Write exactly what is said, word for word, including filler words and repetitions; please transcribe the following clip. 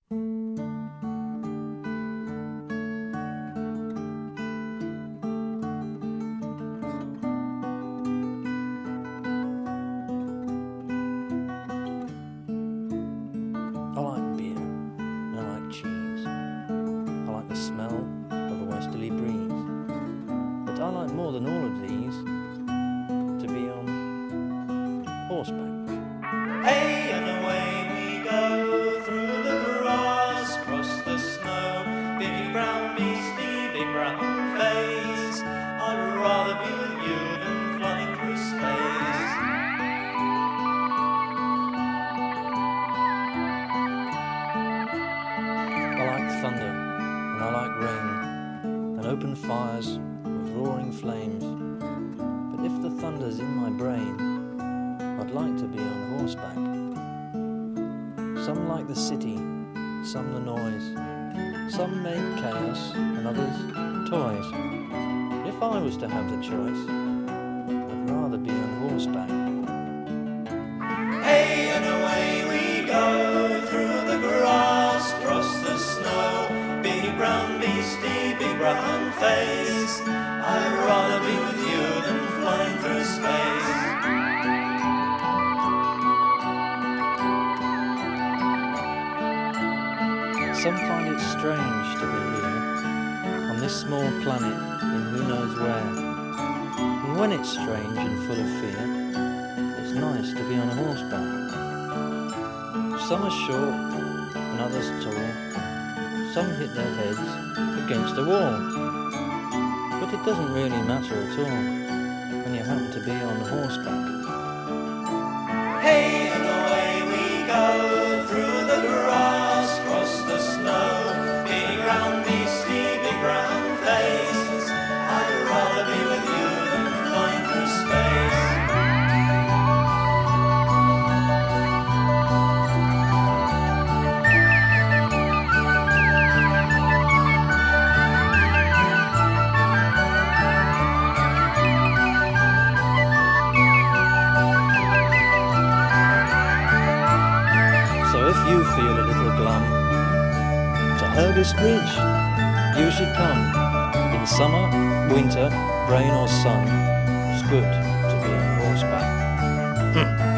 I like beer, and I like cheese. I like the smell of a westerly breeze. But I like more than all of these to be on horseback. Hey, and away we go through the grass, across the snow. Big brown beastie, big brown face. I'd rather be with you than flying through space. I like thunder, and I like rain, and open fires with roaring flames. But if the thunder's in my brain, I'd like to be on horseback. Some like the city, some the noise. Some make chaos, and others toys. If I was to have the choice, I'd rather be on horseback. Hey, and away we go through the grass, across the snow. Big brown beastie, big brown face. I'd rather be with you than flying through space. Some find it strange to be here, on this small planet in who knows where. And when it's strange and full of fear, it's nice to be on horseback. Some are short and others tall. Some hit their heads against a wall. But it doesn't really matter at all when you happen to be on horseback. Hey, and away we go through the grass, across the snow. Big brown beastie, big brown face. I'd rather be with you than flying through space. So if you feel a little glum, to Hurgast Ridge you should come. In summer, winter, rain or sun, it's good to be on horseback.